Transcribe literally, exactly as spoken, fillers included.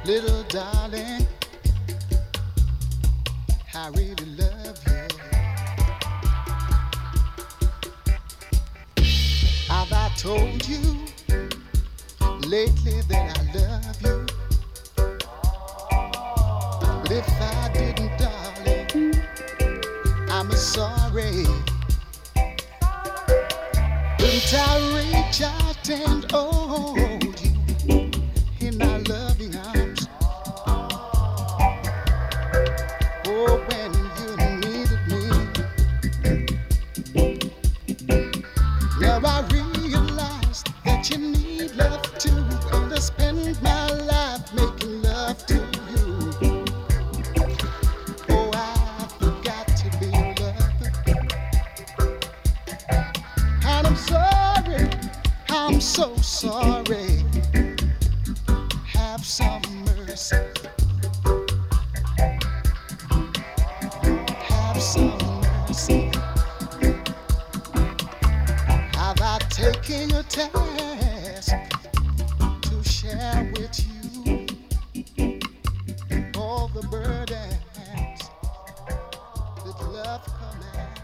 Little darling, I really love you. Have I told you lately that I love you? But if I didn't, darling, I'm sorry. Wouldn't I reach out and hold you in my loving arms? Oh, when you needed me. Now I realize that you need love too, and I spend my life making love to you. Oh, I forgot to be your lover, and I'm sorry, I'm so sorry. Have some mercy. Have some mercy. Have I taken your task to share with you all the burdens that love commands?